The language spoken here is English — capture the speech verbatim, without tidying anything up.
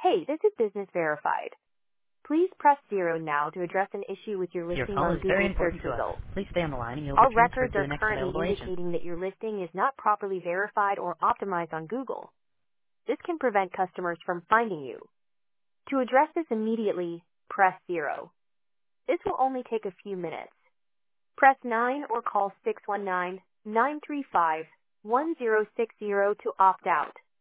Hey, this is Business Verified. Please press zero now to address an issue with your Your listing call on is very Google search important to us. results. Please stay on the line and you'll be Our transferred records to are the next currently available agent. indicating that your listing is not properly verified or optimized on Google. This can prevent customers from finding you. To address this immediately, press zero. This will only take a few minutes. Press nine or call six one nine, nine three five, one zero six zero to opt out.